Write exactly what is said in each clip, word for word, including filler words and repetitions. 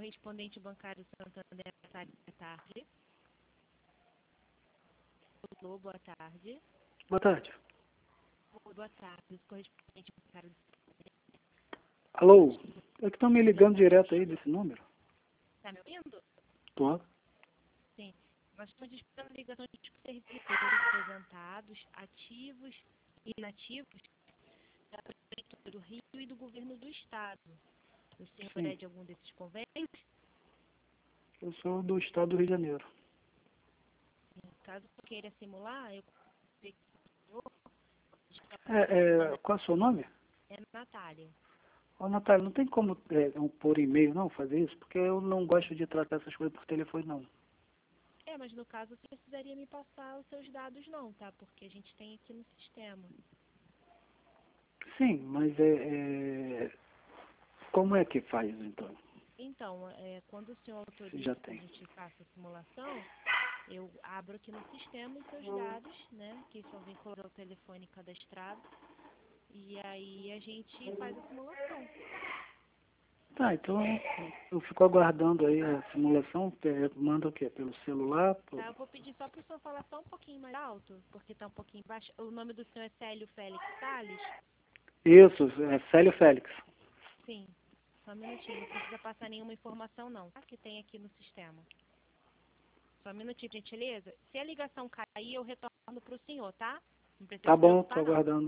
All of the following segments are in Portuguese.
correspondente bancário Santander, boa tarde. Alô, boa tarde. Boa tarde. Boa tarde, correspondente bancário. Alô? É que estão me ligando direto aí desse número. Está me ouvindo? Tô. Sim. Nós estamos disputando ligações de servidores aposentados, ativos e inativos da Prefeitura do Rio e do Governo do Estado. O senhor Sim. é de algum desses convênios? Eu sou do estado do Rio de Janeiro. Sim. Caso queira simular, eu É, é, qual é o seu nome? é Natália. Ô, Natália, não tem como é, um, por e-mail não fazer isso? Porque eu não gosto de tratar essas coisas por telefone não. É, mas no caso você precisaria me passar os seus dados não, tá? Porque a gente tem aqui no sistema. Sim, mas é, é... como é que faz então? Então, é, quando o senhor Se autoriza já que a tem. gente faça a simulação, eu abro aqui no sistema os seus dados, né? Que são vinculados ao telefone cadastrado. E aí a gente faz a simulação. Tá, então eu fico aguardando aí a simulação. É, manda o quê? Pelo celular? Por... Tá, eu vou pedir só para o senhor falar só um pouquinho mais alto, porque está um pouquinho baixo. O nome do senhor é Célio Félix Salles? Isso, é Célio Félix. Sim. Só um minutinho, não precisa passar nenhuma informação não, tá? Que tem aqui no sistema. Só um minutinho, gentileza. Se a ligação cair, eu retorno para o senhor, tá? Não precisa Tá se bom, tô preocupar, não. aguardando.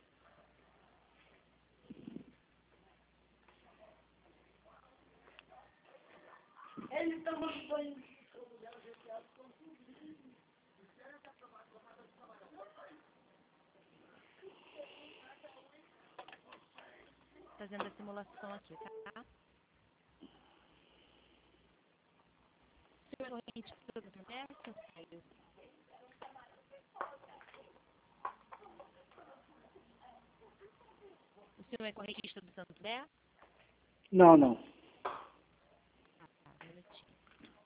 Fazendo a simulação aqui, tá? O senhor é corrente do Santander, seu Célio? O senhor é correntista do Santander? Não, não. Ah, tá, um minutinho.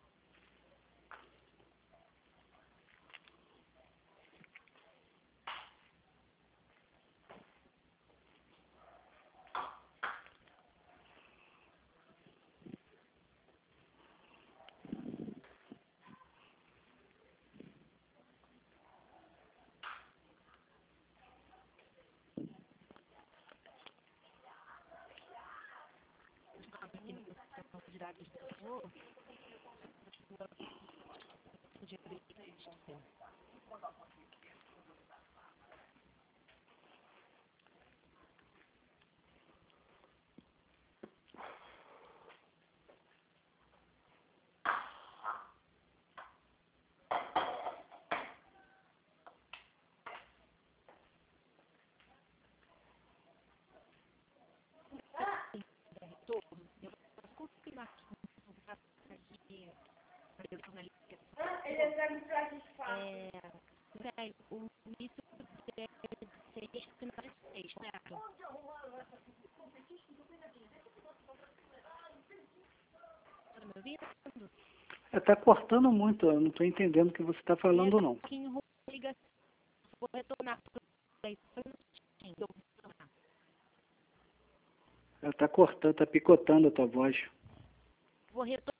Aqui no sistema de dados do senhor, o direito do sistema. Retorno, eu posso confirmar aqui com o fato aqui para jornalista. É, Célio, o início deve ser seis, final de seis, certo? Tá me ouvindo? É, tá cortando muito, eu não tô entendendo o que você tá É, falando tá um não. pouquinho ruim a ligação. Vou retornar para o eu vou retornar. Ela tá cortando, tá picotando a tua voz. Vou retornar.